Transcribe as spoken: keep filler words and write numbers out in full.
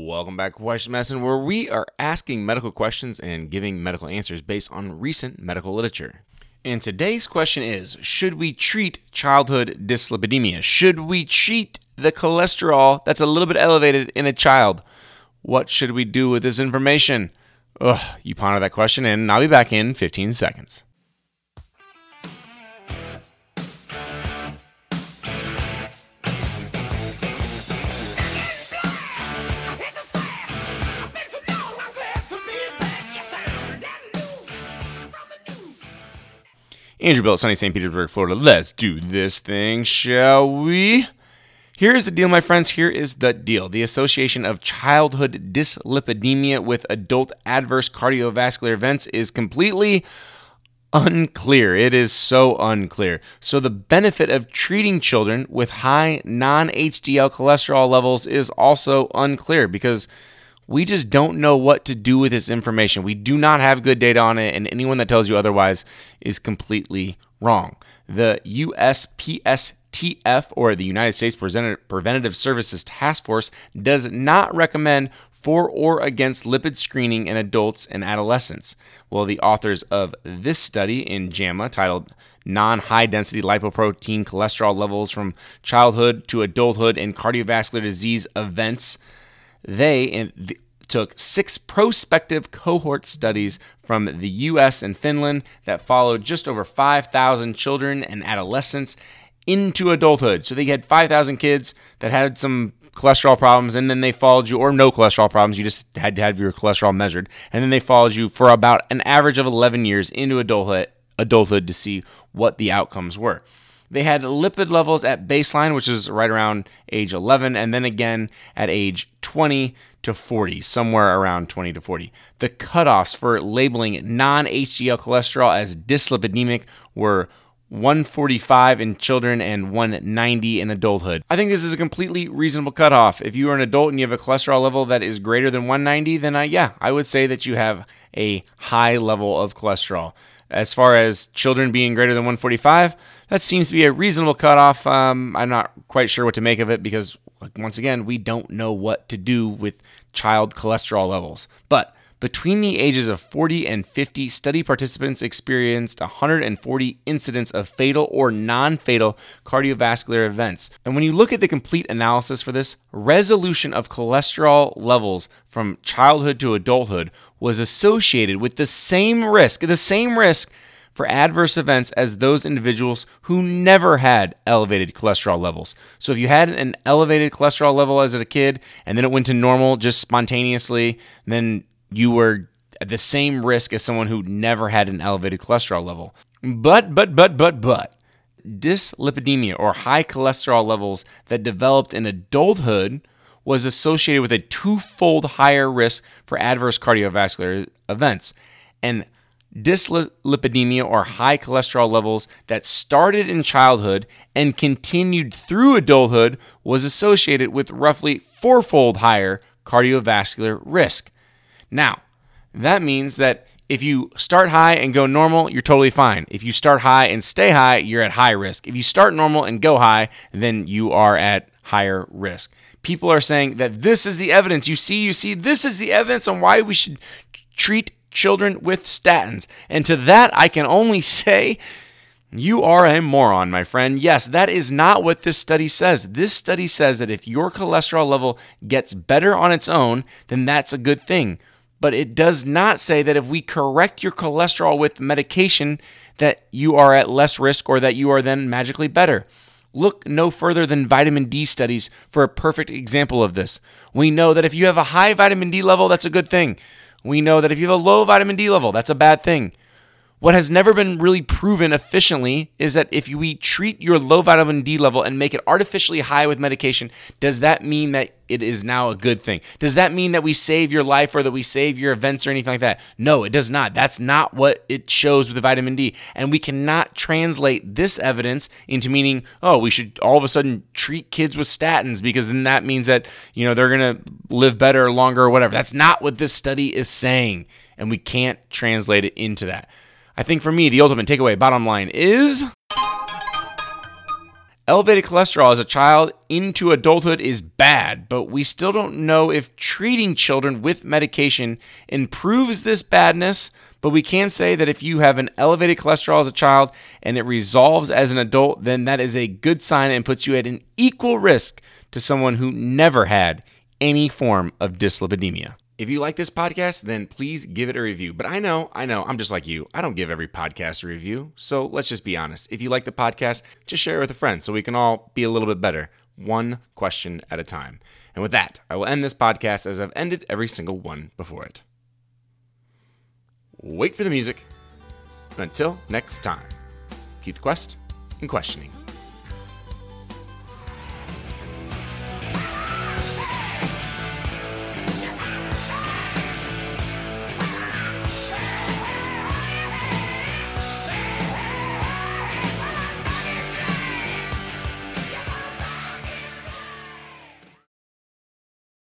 Welcome back to Question Medicine, where we are asking medical questions and giving medical answers based on recent medical literature. And today's question is, should we treat childhood dyslipidemia? Should we treat the cholesterol that's a little bit elevated in a child? What should we do with this information? Ugh, you ponder that question, and I'll be back in fifteen seconds. Andrew Bill, sunny Saint Petersburg, Florida. Let's do this thing, shall we? Here's the deal, my friends. Here is the deal. The association of childhood dyslipidemia with adult adverse cardiovascular events is completely unclear. It is so unclear. So the benefit of treating children with high non-H D L cholesterol levels is also unclear because we just don't know what to do with this information. We do not have good data on it, and anyone that tells you otherwise is completely wrong. The U S P S T F, or the United States Preventative Services Task Force, does not recommend for or against lipid screening in adults and adolescents. Well, the authors of this study in JAMA, titled Non-High-Density Lipoprotein Cholesterol Levels from Childhood to Adulthood in Cardiovascular Disease Events, They took six prospective cohort studies from the U S and Finland that followed just over five thousand children and adolescents into adulthood. So they had five thousand kids that had some cholesterol problems, and then they followed you, or no cholesterol problems, you just had to have your cholesterol measured, and then they followed you for about an average of eleven years into adulthood, adulthood to see what the outcomes were. They had lipid levels at baseline, which is right around age eleven, and then again at age twenty to forty, somewhere around twenty to forty. The cutoffs for labeling non-H D L cholesterol as dyslipidemic were one forty-five in children and one ninety in adulthood. I think this is a completely reasonable cutoff. If you are an adult and you have a cholesterol level that is greater than one ninety, then I, yeah, I would say that you have a high level of cholesterol. As far as children being greater than one forty-five, that seems to be a reasonable cutoff. Um, I'm not quite sure what to make of it because, like, once again, we don't know what to do with child cholesterol levels. But between the ages of forty and fifty, study participants experienced one hundred forty incidents of fatal or non-fatal cardiovascular events. And when you look at the complete analysis for this, resolution of cholesterol levels from childhood to adulthood was associated with the same risk, the same risk for adverse events as those individuals who never had elevated cholesterol levels. So if you had an elevated cholesterol level as a kid and then it went to normal just spontaneously, then you were at the same risk as someone who never had an elevated cholesterol level. But, but, but, but, but, dyslipidemia, or high cholesterol levels that developed in adulthood, was associated with a twofold higher risk for adverse cardiovascular events. And dyslipidemia, or high cholesterol levels that started in childhood and continued through adulthood, was associated with roughly fourfold higher cardiovascular risk. Now, that means that if you start high and go normal, you're totally fine. If you start high and stay high, you're at high risk. If you start normal and go high, then you are at higher risk. People are saying that this is the evidence. You see, you see, this is the evidence on why we should treat children with statins. And to that, I can only say, you are a moron, my friend. Yes, that is not what this study says. This study says that if your cholesterol level gets better on its own, then that's a good thing. But it does not say that if we correct your cholesterol with medication, that you are at less risk or that you are then magically better. Look no further than vitamin D studies for a perfect example of this. We know that if you have a high vitamin D level, that's a good thing. We know that if you have a low vitamin D level, that's a bad thing. What has never been really proven efficiently is that if we treat your low vitamin D level and make it artificially high with medication, does that mean that it is now a good thing? Does that mean that we save your life or that we save your events or anything like that? No, it does not. That's not what it shows with the vitamin D. And we cannot translate this evidence into meaning, oh, we should all of a sudden treat kids with statins because then that means that, you know, they're going to live better or longer or whatever. That's not what this study is saying. And we can't translate it into that. I think for me, the ultimate takeaway, bottom line, is Elevated cholesterol as a child into adulthood is bad, but we still don't know if treating children with medication improves this badness. But we can say that if you have an elevated cholesterol as a child and it resolves as an adult, then that is a good sign and puts you at an equal risk to someone who never had any form of dyslipidemia. If you like this podcast, then please give it a review. But I know, I know, I'm just like you. I don't give every podcast a review. So let's just be honest. If you like the podcast, just share it with a friend so we can all be a little bit better, one question at a time. And with that, I will end this podcast as I've ended every single one before it. Wait for the music. And until next time, keep the quest and questioning.